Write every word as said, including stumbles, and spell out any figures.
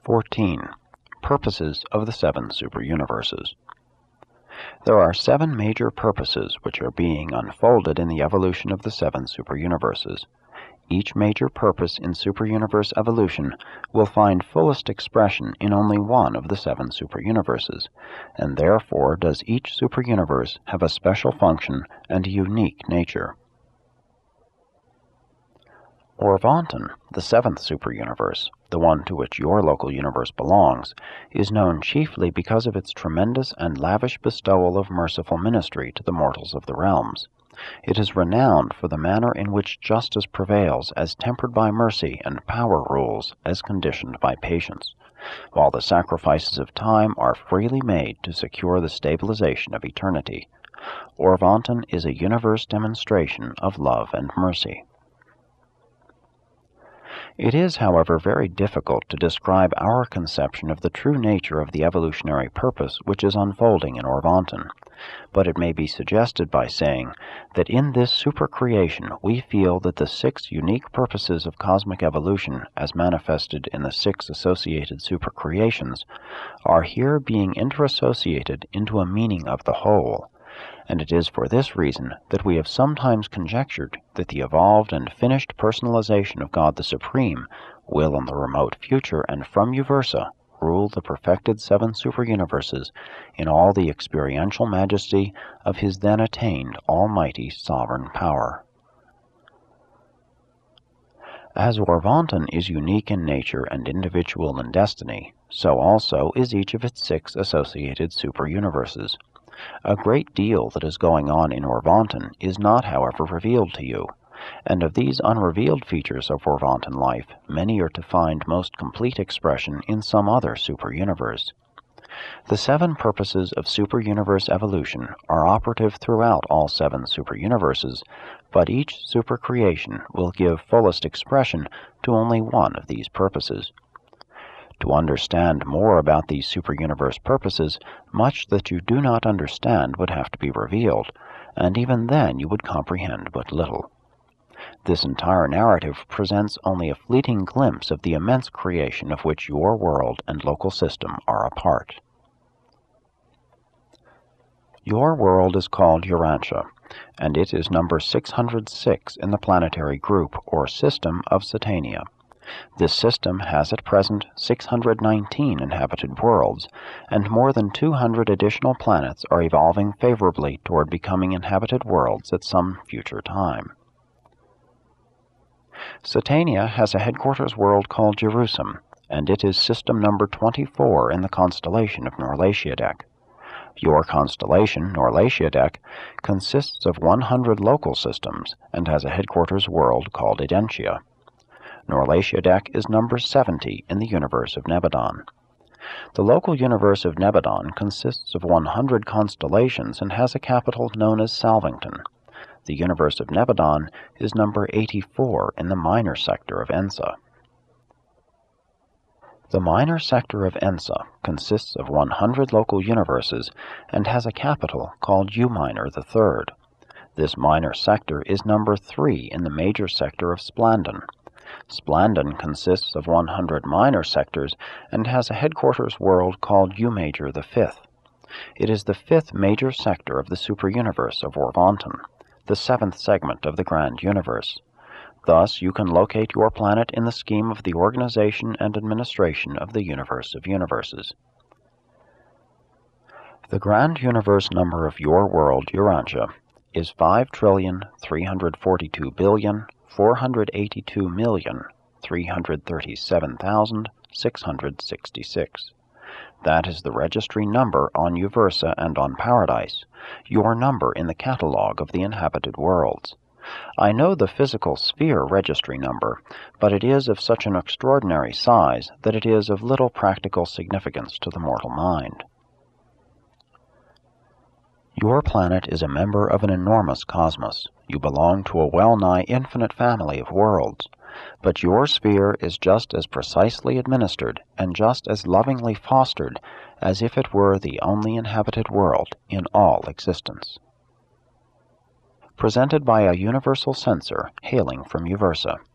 fourteen. Purposes of the Seven Superuniverses. There are seven major purposes which are being unfolded in the evolution of the seven superuniverses. Each major purpose in superuniverse evolution will find fullest expression in only one of the seven superuniverses, and therefore does each superuniverse have a special function and a unique nature. Orvonton, the seventh superuniverse, the one to which your local universe belongs, is known chiefly because of its tremendous and lavish bestowal of merciful ministry to the mortals of the realms. It is renowned for the manner in which justice prevails as tempered by mercy and power rules as conditioned by patience, while the sacrifices of time are freely made to secure the stabilization of eternity. Orvonton is a universe demonstration of love and mercy. It is, however, very difficult to describe our conception of the true nature of the evolutionary purpose which is unfolding in Orvonton, but it may be suggested by saying that in this supercreation we feel that the six unique purposes of cosmic evolution, as manifested in the six associated supercreations, are here being interassociated into a meaning of the whole, and it is for this reason that we have sometimes conjectured that the evolved and finished personalization of God the Supreme will in the remote future and from Uversa rule the perfected seven superuniverses in all the experiential majesty of his then attained almighty sovereign power. As Orvonton is unique in nature and individual in destiny, so also is each of its six associated superuniverses. A great deal that is going on in Orvonton is not, however, revealed to you, and of these unrevealed features of Orvonton life, many are to find most complete expression in some other superuniverse. The seven purposes of superuniverse evolution are operative throughout all seven superuniverses, but each supercreation will give fullest expression to only one of these purposes. To understand more about these superuniverse purposes, much that you do not understand would have to be revealed, and even then you would comprehend but little. This entire narrative presents only a fleeting glimpse of the immense creation of which your world and local system are a part. Your world is called Urantia, and it is number six hundred six in the planetary group or system of Satania. This system has at present six hundred nineteen inhabited worlds, and more than two hundred additional planets are evolving favorably toward becoming inhabited worlds at some future time. Satania has a headquarters world called Jerusalem, and it is system number twenty-four in the constellation of Norlatiadek. Your constellation, Norlatiadek, consists of one hundred local systems, and has a headquarters world called Edentia. Norlatiadek is number seventy in the universe of Nebadon. The local universe of Nebadon consists of one hundred constellations and has a capital known as Salvington. The universe of Nebadon is number eighty-four in the minor sector of Ensa. The minor sector of Ensa consists of one hundred local universes and has a capital called U Minor the Third. This minor sector is number three in the major sector of Splandon. Splandon consists of one hundred minor sectors and has a headquarters world called U Major the Fifth. It is the fifth major sector of the superuniverse of Orvonton, the seventh segment of the grand universe. Thus you can locate your planet in the scheme of the organization and administration of the universe of universes. The grand universe number of your world, Urantia, is five trillion three hundred forty-two billion four hundred eighty-two million three hundred thirty-seven thousand six hundred sixty-six. That is the registry number on Uversa and on Paradise, your number in the catalogue of the inhabited worlds. I know the physical sphere registry number, but it is of such an extraordinary size that it is of little practical significance to the mortal mind. Your planet is a member of an enormous cosmos. You belong to a well-nigh infinite family of worlds, but your sphere is just as precisely administered and just as lovingly fostered as if it were the only inhabited world in all existence. Presented by a universal censor hailing from Uversa.